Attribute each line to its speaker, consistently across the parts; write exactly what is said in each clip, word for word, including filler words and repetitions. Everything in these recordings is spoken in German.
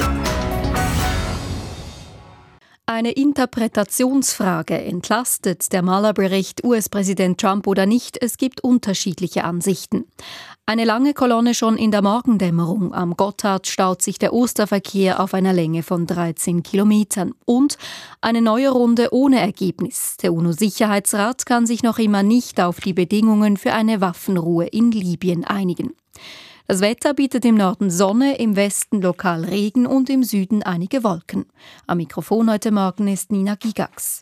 Speaker 1: Eine Interpretationsfrage: Entlastet der Mueller-Bericht U S-Präsident Trump oder nicht? Es gibt unterschiedliche Ansichten. Eine lange Kolonne schon in der Morgendämmerung. Am Gotthard staut sich der Osterverkehr auf einer Länge von dreizehn Kilometern. Und eine neue Runde ohne Ergebnis. Der UNO-Sicherheitsrat kann sich noch immer nicht auf die Bedingungen für eine Waffenruhe in Libyen einigen. Das Wetter bietet im Norden Sonne, im Westen lokal Regen und im Süden einige Wolken. Am Mikrofon heute Morgen ist Nina Gigax.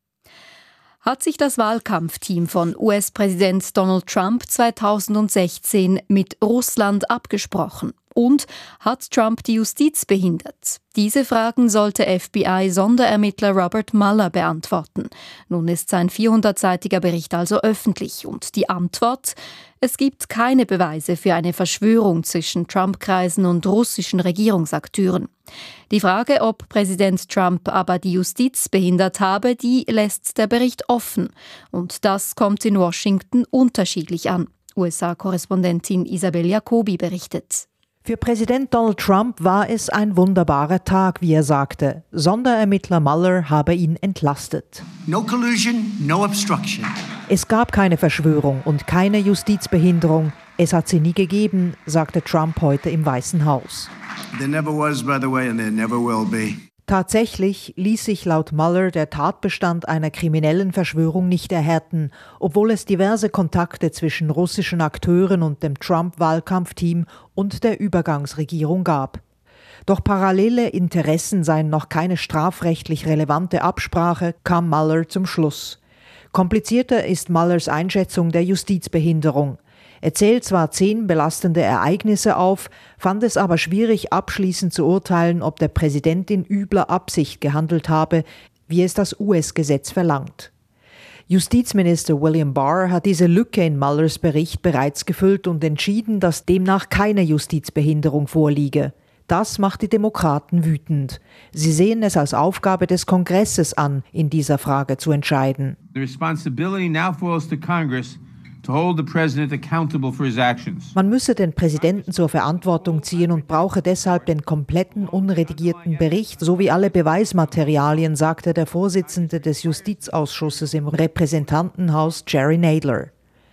Speaker 1: Hat sich das Wahlkampfteam von U S-Präsident Donald Trump zweitausendsechzehn mit Russland abgesprochen? Und hat Trump die Justiz behindert? Diese Fragen sollte F B I-Sonderermittler Robert Mueller beantworten. Nun ist sein vierhundertseitiger Bericht also öffentlich. Und die Antwort? Es gibt keine Beweise für eine Verschwörung zwischen Trump-Kreisen und russischen Regierungsakteuren. Die Frage, ob Präsident Trump aber die Justiz behindert habe, die lässt der Bericht offen. Und das kommt in Washington unterschiedlich an. U S A-Korrespondentin Isabel Jacobi berichtet.
Speaker 2: Für Präsident Donald Trump war es ein wunderbarer Tag, wie er sagte. Sonderermittler Mueller habe ihn entlastet.
Speaker 3: No collusion, no obstruction.
Speaker 2: Es gab keine Verschwörung und keine Justizbehinderung. Es hat sie nie gegeben, sagte Trump heute im Weißen Haus.
Speaker 3: There never was, by the way, and there never will be.
Speaker 2: Tatsächlich ließ sich laut Mueller der Tatbestand einer kriminellen Verschwörung nicht erhärten, obwohl es diverse Kontakte zwischen russischen Akteuren und dem Trump-Wahlkampfteam und der Übergangsregierung gab. Doch parallele Interessen seien noch keine strafrechtlich relevante Absprache, kam Mueller zum Schluss. Komplizierter ist Muellers Einschätzung der Justizbehinderung. Er zählt zwar zehn belastende Ereignisse auf, fand es aber schwierig, abschließend zu urteilen, ob der Präsident in übler Absicht gehandelt habe, wie es das U S-Gesetz verlangt. Justizminister William Barr hat diese Lücke in Muellers Bericht bereits gefüllt und entschieden, dass demnach keine Justizbehinderung vorliege. Das macht die Demokraten wütend. Sie sehen es als Aufgabe des Kongresses an, in dieser Frage zu entscheiden.
Speaker 4: The responsibility now falls to Congress to hold the president accountable for his actions.
Speaker 2: Man müsse den Präsidenten zur Verantwortung ziehen und brauche deshalb den kompletten unredigierten Bericht sowie alle Beweismaterialien, sagte der Vorsitzende des Justizausschusses im Repräsentantenhaus, Jerry Nadler.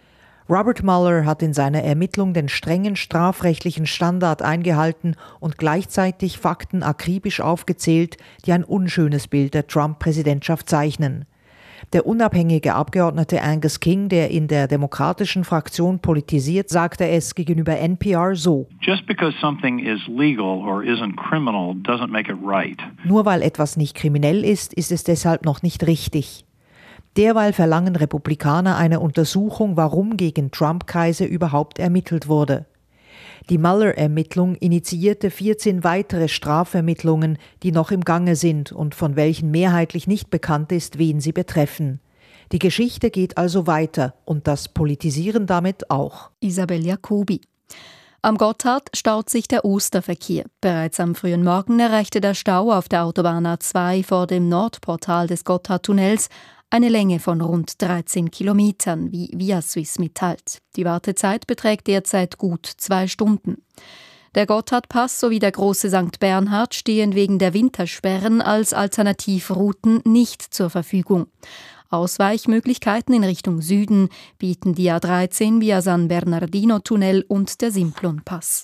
Speaker 2: Robert Mueller hat in seiner Ermittlung den strengen strafrechtlichen Standard eingehalten und gleichzeitig Fakten akribisch aufgezählt, die ein unschönes Bild der Trump-Präsidentschaft zeichnen. Der unabhängige Abgeordnete Angus King, der in der demokratischen Fraktion politisiert, sagte es gegenüber N P R so:
Speaker 5: Just because something is legal or isn't criminal doesn't make it right.
Speaker 2: Nur weil etwas nicht kriminell ist, ist es deshalb noch nicht richtig. Derweil verlangen Republikaner eine Untersuchung, warum gegen Trump-Kreise überhaupt ermittelt wurde. Die Mueller-Ermittlung initiierte vierzehn weitere Strafermittlungen, die noch im Gange sind und von welchen mehrheitlich nicht bekannt ist, wen sie betreffen. Die Geschichte geht also weiter und das Politisieren damit auch.
Speaker 1: Isabel Jacobi. Am Gotthard staut sich der Osterverkehr. Bereits am frühen Morgen erreichte der Stau auf der Autobahn A zwei vor dem Nordportal des Gotthardtunnels eine Länge von rund dreizehn Kilometern, wie Via Suisse mitteilt. Die Wartezeit beträgt derzeit gut zwei Stunden. Der Gotthardpass sowie der große Sankt Bernhard stehen wegen der Wintersperren als Alternativrouten nicht zur Verfügung. Ausweichmöglichkeiten in Richtung Süden bieten die A dreizehn via San Bernardino-Tunnel und der Simplon-Pass.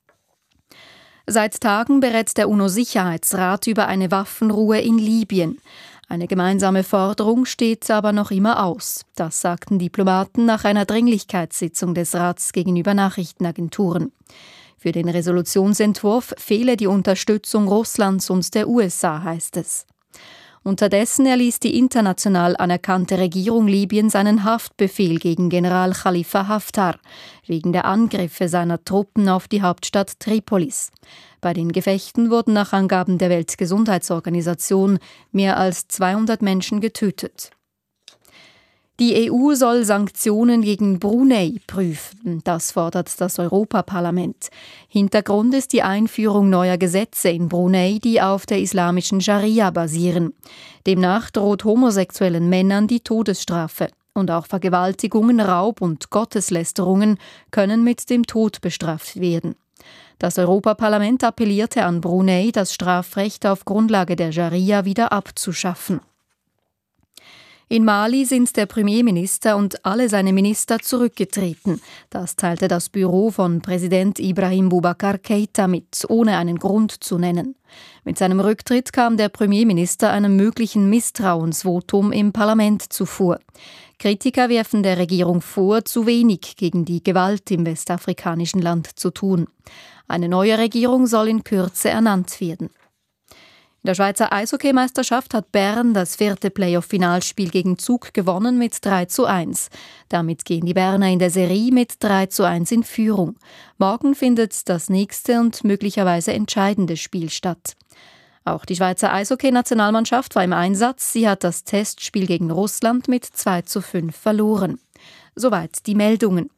Speaker 1: Seit Tagen berät der UNO-Sicherheitsrat über eine Waffenruhe in Libyen. Eine gemeinsame Forderung steht aber noch immer aus. Das sagten Diplomaten nach einer Dringlichkeitssitzung des Rats gegenüber Nachrichtenagenturen. Für den Resolutionsentwurf fehle die Unterstützung Russlands und der U S A, heißt es. Unterdessen erließ die international anerkannte Regierung Libyens einen Haftbefehl gegen General Khalifa Haftar wegen der Angriffe seiner Truppen auf die Hauptstadt Tripolis. Bei den Gefechten wurden nach Angaben der Weltgesundheitsorganisation mehr als zweihundert Menschen getötet. Die E U soll Sanktionen gegen Brunei prüfen, das fordert das Europaparlament. Hintergrund ist die Einführung neuer Gesetze in Brunei, die auf der islamischen Scharia basieren. Demnach droht homosexuellen Männern die Todesstrafe. Und auch Vergewaltigungen, Raub und Gotteslästerungen können mit dem Tod bestraft werden. Das Europaparlament appellierte an Brunei, das Strafrecht auf Grundlage der Scharia wieder abzuschaffen. In Mali sind der Premierminister und alle seine Minister zurückgetreten. Das teilte das Büro von Präsident Ibrahim Boubacar Keïta mit, ohne einen Grund zu nennen. Mit seinem Rücktritt kam der Premierminister einem möglichen Misstrauensvotum im Parlament zuvor. Kritiker werfen der Regierung vor, zu wenig gegen die Gewalt im westafrikanischen Land zu tun. Eine neue Regierung soll in Kürze ernannt werden. In der Schweizer Eishockeymeisterschaft hat Bern das vierte Playoff-Finalspiel gegen Zug gewonnen mit drei zu eins. Damit gehen die Berner in der Serie mit drei zu eins in Führung. Morgen findet das nächste und möglicherweise entscheidende Spiel statt. Auch die Schweizer Eishockey-Nationalmannschaft war im Einsatz. Sie hat das Testspiel gegen Russland mit zwei zu fünf verloren. Soweit die Meldungen.